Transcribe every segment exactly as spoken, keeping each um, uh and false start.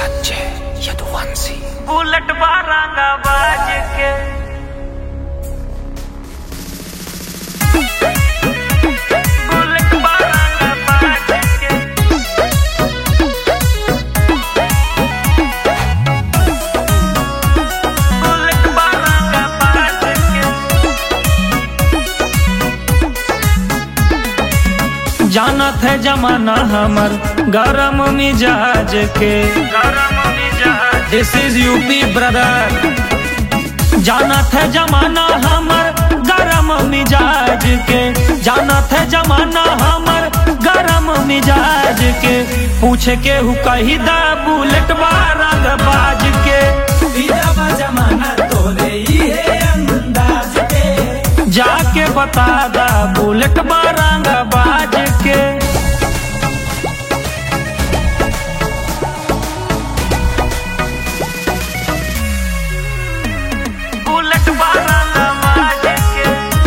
सच्चे यदुवंशी बुलेट बारंगा बाज के बुलेट बारंगा बाज के बुलेट बारंगा बाज के जानत है जमाना हमर गरम मिजाज के गरम मिजाज दिस इज यूपी ब्रदर। जानत है जमाना हमर गरम मिजाज के, जानत है जमाना हमर गरम मिजाज के। पूछ के हु कही दा बुलेट बारंग बाज के, जमाना तोरे ये अंदाज के। जाके बता दा बुलेट बारंग बाज के। बुलेट बारंगा बाज के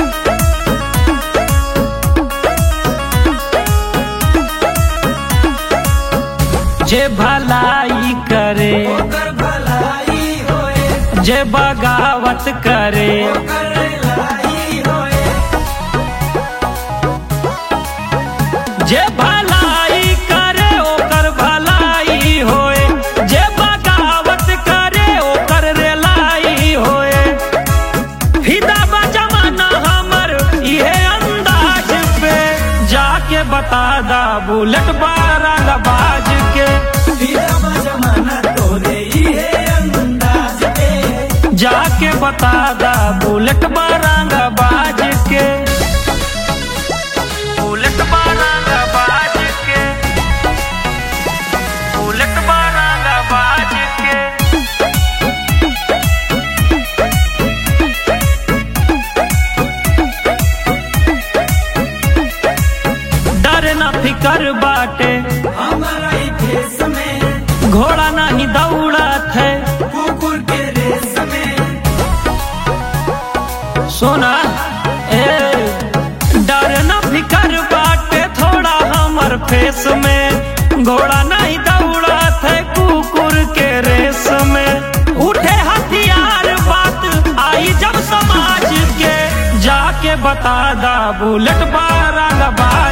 जे भलाई करे ओकर भलाई होए, जे बगावत करे, ओकर लाई होए। जे भलाई करे ओकर भलाई होए, जे बगावत करे ओकर रेलाई होए। फिदा बा जमाना हमर इहे अंदाज पे, जाके बता दा बुलेट बारंग बाज के। जमाना तोरे ये अंदाज के। जाके बता दा बुलेट बारंग बाज के। बुलेट बारंगा बाज के बुलेट बारंगा बाज के डर ना फिकर बाटे हमारा ही भेष में, घोड़ा नहीं दौड़त है। कुकुर के रेस में। सोना ए डर न फिकर बाटे थोड़ा हमर फेस में, घोड़ा नहीं दौड़त है कुकुर के रेस में। उठे हथियार बात आई जब समाज के, जाके बता दा बुलेट बारंग बाज